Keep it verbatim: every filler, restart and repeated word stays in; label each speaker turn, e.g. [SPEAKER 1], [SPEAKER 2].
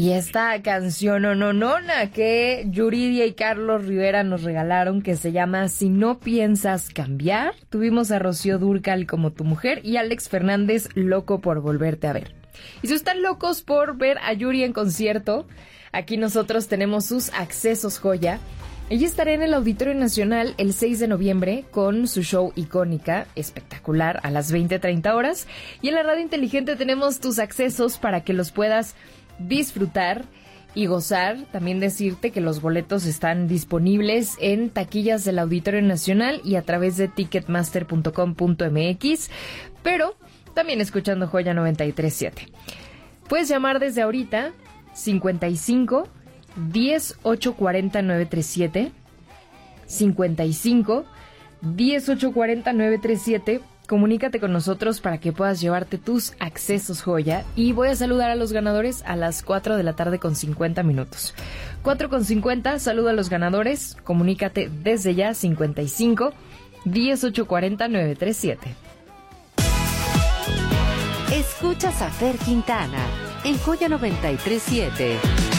[SPEAKER 1] Y esta canción ononona que Yuridia y Carlos Rivera nos regalaron, que se llama Si no piensas cambiar. Tuvimos a Rocío Dúrcal como Tu Mujer y Alex Fernández, Loco por volverte a ver. Y si están locos por ver a Yuri en concierto, aquí nosotros tenemos sus accesos joya. Ella estará en el Auditorio Nacional el seis de noviembre con su show Icónica, espectacular, a las veinte treinta horas. Y en la Radio Inteligente tenemos tus accesos para que los puedas disfrutar y gozar. También decirte que los boletos están disponibles en taquillas del Auditorio Nacional y a través de ticketmaster punto com punto m x, pero también escuchando Joya noventa y tres punto siete. Puedes llamar desde ahorita cincuenta y cinco diez ocho cuarenta nueve treinta y siete, cincuenta y cinco diez ocho cuarenta nueve treinta y siete. Comunícate con nosotros para que puedas llevarte tus accesos joya. Y voy a saludar a los ganadores a las cuatro de la tarde con cincuenta minutos. cuatro con cincuenta, saludo a los ganadores. Comunícate desde ya, cincuenta y cinco diez ocho cuarenta nueve treinta y siete.
[SPEAKER 2] Escuchas a Fer Quintana en Joya noventa y tres punto siete.